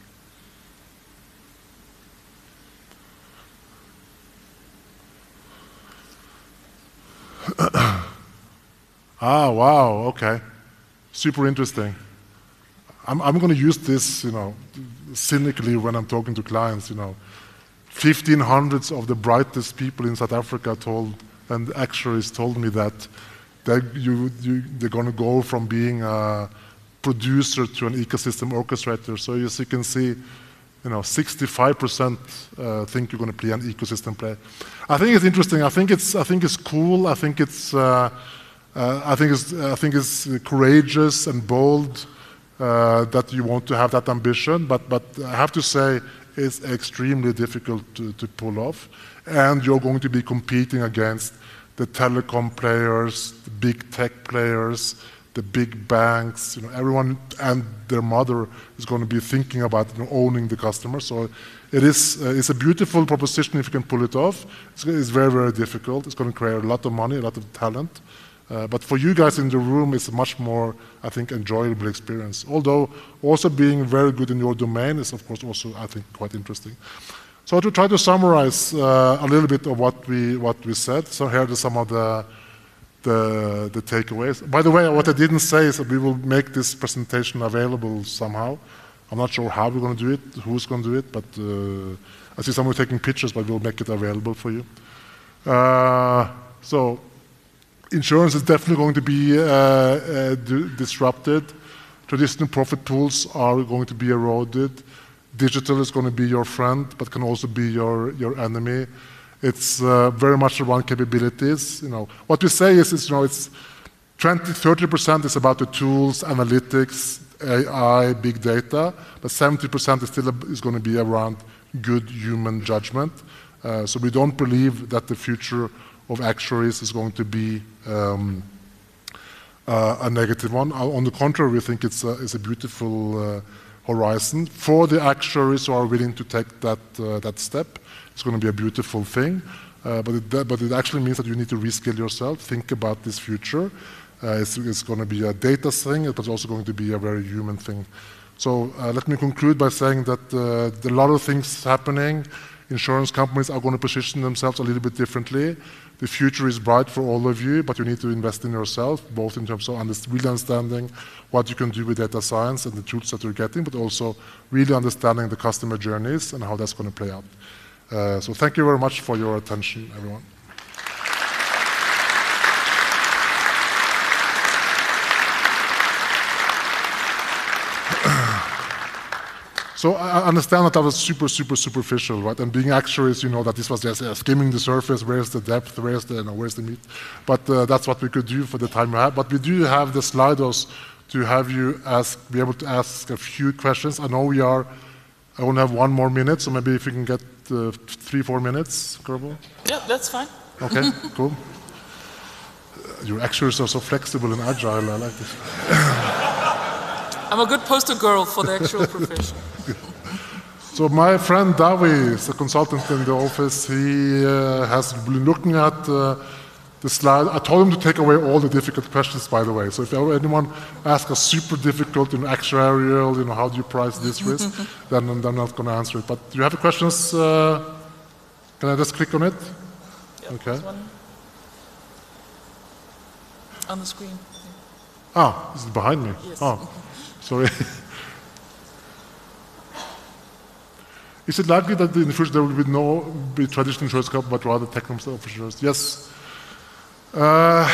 Ah, wow, okay. Super interesting. I'm, I'm going to use this, you know, cynically when I'm talking to clients, you know. fifteen hundreds of the brightest people in South Africa told, and actuaries told me that they, you, you, they're going to go from being a producer to an ecosystem orchestrator. So as you can see, you know, sixty-five percent uh, think you're going to play an ecosystem play. I think it's interesting. I think it's, I think it's cool. I think it's, uh, uh, I think it's, I think it's courageous and bold uh, that you want to have that ambition. But, but I have to say, it's extremely difficult to, to pull off, and you're going to be competing against the telecom players, the big tech players, the big banks, you know, everyone and their mother is going to be thinking about, you know, owning the customer. So it is uh, it's a beautiful proposition if you can pull it off. It's, it's very, very difficult. It's going to create a lot of money, a lot of talent. Uh, but for you guys in the room, it's a much more, I think, enjoyable experience. Although also being very good in your domain is, of course, also, I think, quite interesting. So to try to summarize uh, a little bit of what we what we said. So here are some of the The, the takeaways. By the way, what I didn't say is that we will make this presentation available somehow. I'm not sure how we're going to do it, who's going to do it, but uh, I see someone taking pictures, but we'll make it available for you. Uh, so, insurance is definitely going to be uh, uh, disrupted. Traditional profit pools are going to be eroded. Digital is going to be your friend, but can also be your, your enemy. It's uh, very much around capabilities. You know, what we say is, is you know, it's twenty, thirty percent is about the tools, analytics, A I, big data, but seventy percent is still a, is going to be around good human judgment. Uh, so we don't believe that the future of actuaries is going to be um, uh, a negative one. On the contrary, we think it's a, it's a beautiful uh, horizon for the actuaries who are willing to take that uh, that step. It's going to be a beautiful thing, uh, but, it, but it actually means that you need to reskill yourself, think about this future. Uh, it's, it's going to be a data thing, but it's also going to be a very human thing. So uh, let me conclude by saying that uh, there are a lot of things happening. Insurance companies are going to position themselves a little bit differently. The future is bright for all of you, but you need to invest in yourself, both in terms of really understanding what you can do with data science and the tools that you're getting, but also really understanding the customer journeys and how that's going to play out. Uh, so thank you very much for your attention, everyone. So I understand that that was super, super superficial, right? And being actuaries, you know that this was just uh, skimming the surface. Where's the depth? Where's the, you know, where's the meat? But uh, that's what we could do for the time we have. But we do have the Slidos to have you ask, be able to ask a few questions. I know we are. I only have one more minute, so maybe if you can get uh, three, four minutes, Kerbal? Yeah, that's fine. Okay, cool. Uh, your actuaries are so flexible and agile, I like this. I'm a good poster girl for the actual profession. So my friend Davi is a consultant in the office. He uh, has been looking at uh, the slide. I told him to take away all the difficult questions, by the way. So if anyone asks a super difficult, you know, actuarial, you know, how do you price this risk, then I'm not going to answer it. But do you have questions? Uh, can I just click on it? Yep, okay. One on the screen. Ah, is it behind me? Yes. Oh, sorry. Is it likely that in the future there will be no be traditional insurance company, but rather technical insurance? Yes. Uh,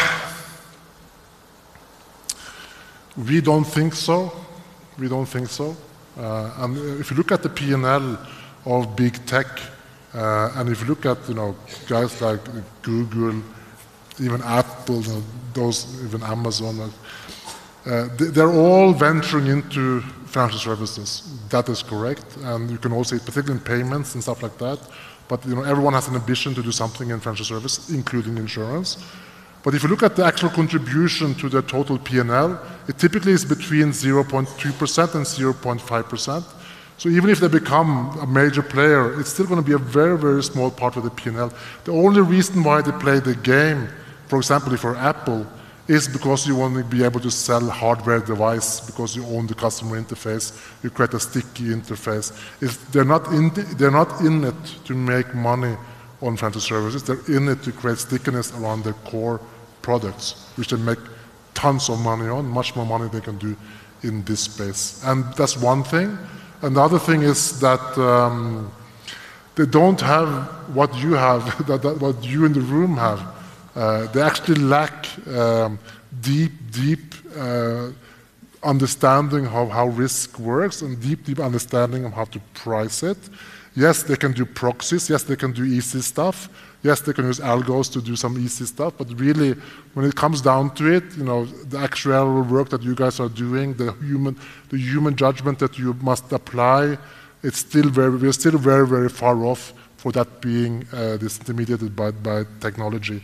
we don't think so. We don't think so. Uh, and if you look at the P and L of big tech, uh, and if you look at, you know, guys like Google, even Apple, you know, those, even Amazon, uh, they're all venturing into financial services. That is correct, and you can also, particularly in payments and stuff like that. But you know, everyone has an ambition to do something in financial services, including insurance. But if you look at the actual contribution to the total P and L, it typically is between zero point two percent and zero point five percent. So even if they become a major player, it's still going to be a very, very small part of the P and L. The only reason why they play the game, for example, for Apple, is because you want to be able to sell hardware device, because you own the customer interface, you create a sticky interface. If they're not in the, they're not in it to make money on financial services, they're in it to create stickiness around their core products, which they make tons of money on, much more money they can do in this space. And that's one thing. And the other thing is that um, they don't have what you have, that, that, what you in the room have. Uh, they actually lack um, deep, deep uh, understanding of how risk works and deep, deep understanding of how to price it. Yes, they can do proxies. Yes, they can do easy stuff. Yes, they can use algos to do some easy stuff. But really, when it comes down to it, you know, the actuarial work that you guys are doing, the human, the human judgment that you must apply, it's still very, we're still very, very far off for that being uh, disintermediated by, by technology.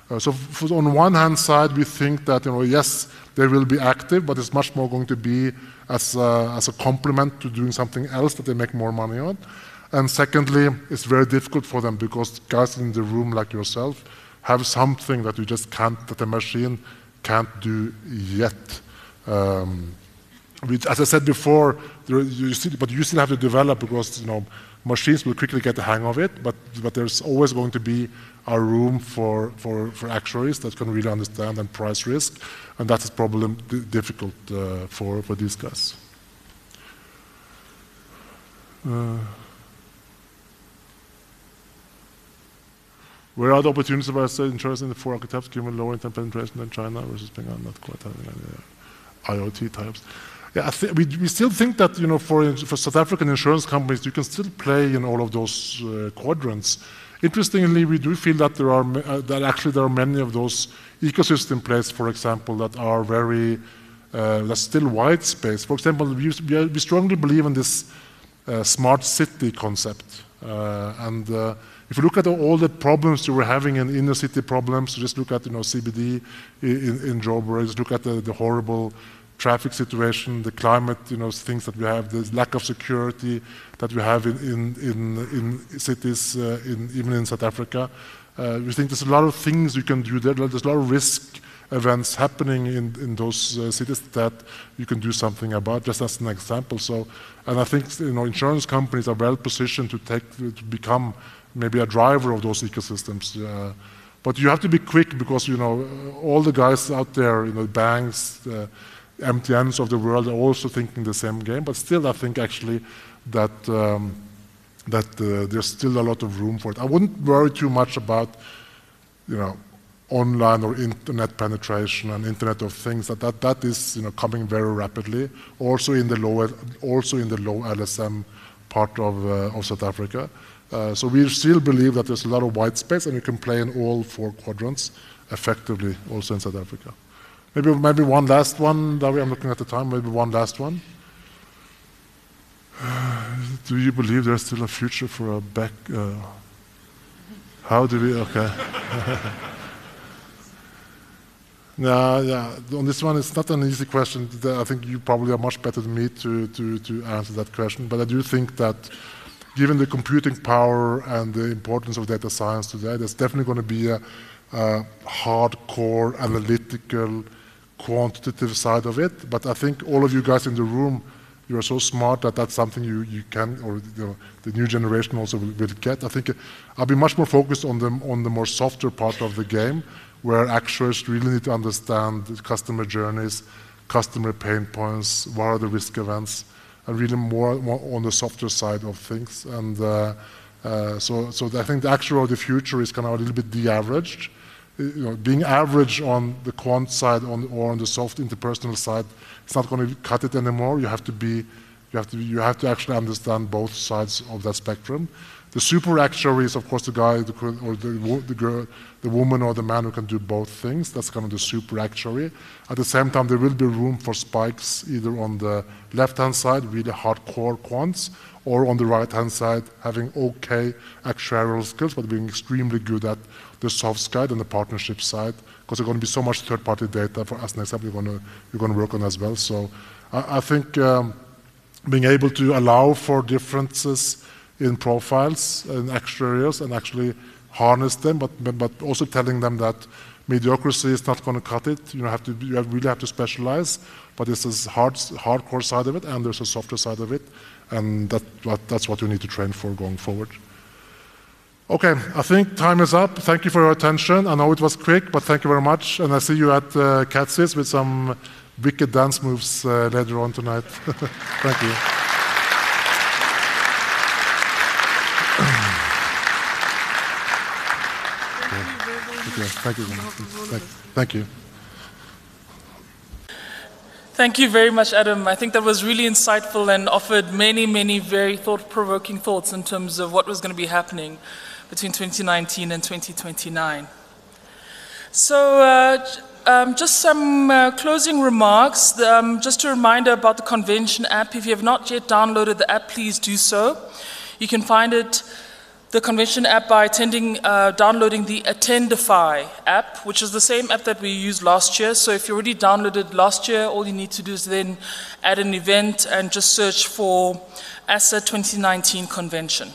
Uh, so for, on one hand side, we think that, you know, yes, they will be active, but it's much more going to be as a, as a complement to doing something else that they make more money on. And secondly, it's very difficult for them because guys in the room like yourself have something that you just can't, that the machine can't do yet. Um, which, as I said before, there, you still, but you still have to develop because, you know, machines will quickly get the hang of it, but, but there's always going to be a room for, for, for actuaries that can really understand and price risk, and that is probably difficult uh, for, for these guys. Uh, Where are the opportunities of our insurance in the four archetypes given lower internet penetration than China versus being not quite having any uh, IoT types? Yeah, I we, we still think that, you know, for, for South African insurance companies, you can still play in all of those uh, quadrants. Interestingly, we do feel that there are uh, that actually there are many of those ecosystem plays, for example, that are very uh, that's still white space. For example, we, we strongly believe in this uh, smart city concept, uh, and uh, if you look at all the problems you were having in inner city problems, just look at, you know, C B D in, in Joburg, just look at the, the horrible traffic situation, the climate, you know, things that we have, the lack of security that we have in, in, in, in cities, uh, in, even in South Africa. Uh, we think there's a lot of things you can do there. There's a lot of risk events happening in, in those uh, cities that you can do something about, just as an example. So, and I think, you know, insurance companies are well positioned to take, to become maybe a driver of those ecosystems. Uh, but you have to be quick because, you know, all the guys out there, you know, banks, uh, M T Ns of the world are also thinking the same game. But still, I think actually that um, that uh, there's still a lot of room for it. I wouldn't worry too much about, you know, online or internet penetration and Internet of Things. That that, that is, you know, coming very rapidly. Also in the low, also in the low L S M part of uh, of South Africa. Uh, so we still believe that there's a lot of white space and you can play in all four quadrants effectively also in South Africa. Maybe, maybe one last one, Davi, I'm looking at the time, maybe one last one. Uh, do you believe there's still a future for a back? Uh, how do we, okay. Yeah, yeah, on this one it's not an easy question. I think you probably are much better than me to, to, to answer that question, but I do think that given the computing power and the importance of data science today, there's definitely going to be a, a hardcore analytical, quantitative side of it. But I think all of you guys in the room, you are so smart that that's something you, you can, or you know, the new generation also will, will get. I think I'll be much more focused on the, on the more softer part of the game, where actuaries really need to understand the customer journeys, customer pain points, what are the risk events, and really more, more on the softer side of things. And uh, uh, so, so I think the actual of the future is kind of a little bit de-averaged. You know, being average on the quant side on, or on the soft interpersonal side, it's not going to cut it anymore. You have to be, you have to, you have to actually understand both sides of that spectrum. The super actuary is, of course, the guy, the, or the, the girl, the woman or the man who can do both things. That's kind of the super actuary. At the same time, there will be room for spikes either on the left-hand side, really hardcore quants, or on the right-hand side, having okay actuarial skills, but being extremely good at the soft side and the partnership side, because there's going to be so much third-party data, for as an example, you're going to, you're going to work on as well. So I, I think um, being able to allow for differences in profiles and actuaries and actually harness them, but, but also telling them that mediocrity is not going to cut it. You have to, you have really have to specialize, but there's this hard, hardcore side of it and there's a softer side of it, and that, that's what you need to train for going forward. Okay, I think time is up. Thank you for your attention. I know it was quick, but thank you very much. And I see you at uh, Catsis with some wicked dance moves uh, later on tonight. Thank you. Thank you. Thank, thank you. Thank you very much, Adam. I think that was really insightful and offered many, many very thought-provoking thoughts in terms of what was going to be happening between twenty nineteen and twenty twenty-nine. So uh, um, just some uh, closing remarks. Um, just a reminder about the Convention app. If you have not yet downloaded the app, please do so. You can find it the convention app by attending, uh, downloading the Attendify app, which is the same app that we used last year. So if you already downloaded last year, all you need to do is then add an event and just search for A S A twenty nineteen convention.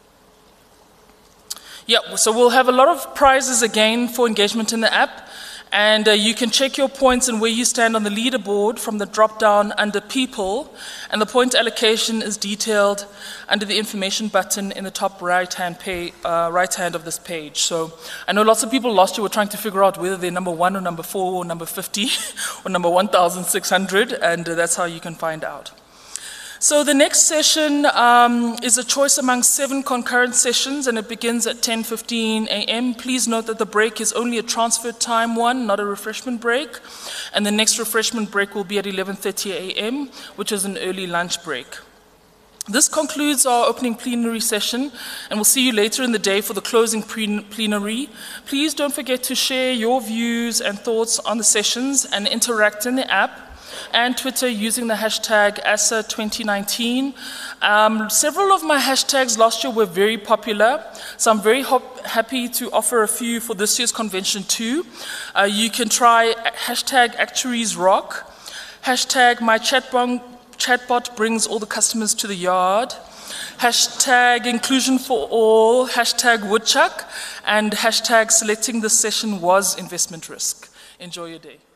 Yeah, so we'll have a lot of prizes again for engagement in the app. And uh, you can check your points and where you stand on the leaderboard from the drop-down under People, and the point allocation is detailed under the information button in the top right-hand uh, right-hand of this page. So I know lots of people last year were trying to figure out whether they're number one or number four or number fifty or number one thousand six hundred, and uh, that's how you can find out. So the next session um, is a choice among seven concurrent sessions, and it begins at ten fifteen a m Please note that the break is only a transfer time one, not a refreshment break. And the next refreshment break will be at eleven thirty a m, which is an early lunch break. This concludes our opening plenary session, and we'll see you later in the day for the closing plenary. Please don't forget to share your views and thoughts on the sessions and interact in the app and Twitter using the hashtag A S A twenty nineteen. Um, several of my hashtags last year were very popular, so I'm very happy to offer a few for this year's convention too. Uh, you can try hashtag Actuaries Rock, hashtag My Chatbot, chatbot brings all the customers to the yard, hashtag Inclusion for All, hashtag Woodchuck, and hashtag Selecting this session was investment risk. Enjoy your day.